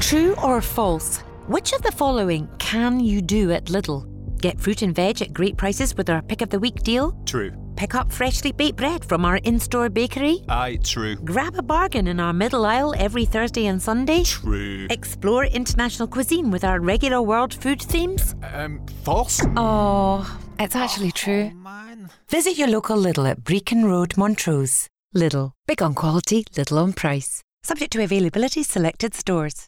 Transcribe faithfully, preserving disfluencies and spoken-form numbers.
True or false? Which of the following can you do at Lidl? Get fruit and veg at great prices with our Pick of the Week deal? True. Pick up freshly baked bread from our in-store bakery? Aye, true. Grab a bargain in our middle aisle every Thursday and Sunday? True. Explore international cuisine with our regular world food themes? Um, false? Oh, it's actually true. Oh, man. Visit your local Lidl at Brecon Road, Montrose. Lidl. Big on quality, little on price. Subject to availability, selected stores.